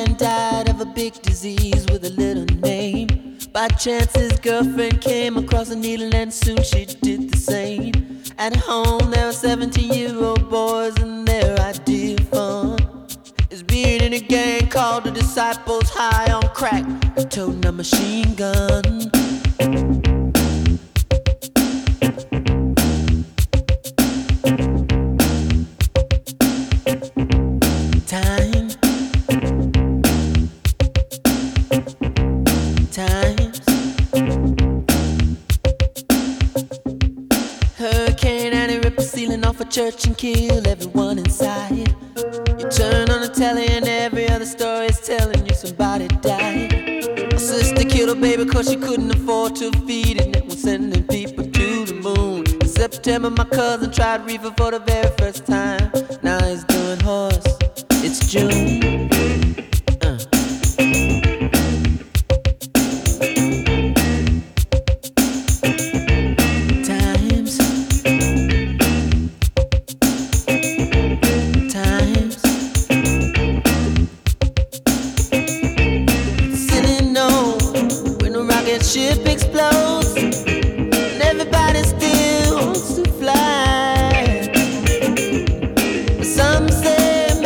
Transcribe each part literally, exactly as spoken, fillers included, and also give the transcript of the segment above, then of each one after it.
man died of a big disease with a little name. By chance his girlfriend came across a needle and soon she did the same. At home there were seventeen-year-old boys and their idea of fun is being in a gang called the Disciples, high on crack, toting a machine gun. Time, times, Hurricane Annie ripped the ceiling off a church and killed everyone inside. You turn on the telly and every other story is telling you somebody died. A sister killed her baby cause she couldn't afford to feed it, and it was sending people to the moon. In September my cousin tried reefer for the very first time. Now he's doing horse. It's June. Uh. Times, times, sitting on when a rocket ship explodes and everybody still wants to fly. But some say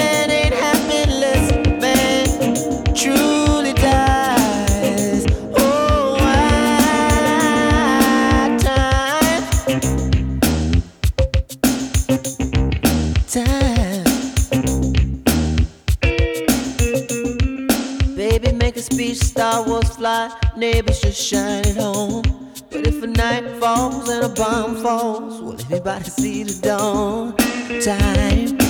truly dies. Oh, why time, time. Baby, make a speech, Star Wars fly, neighbors just shine it home. But if a night falls and a bomb falls, will anybody see the dawn? Time.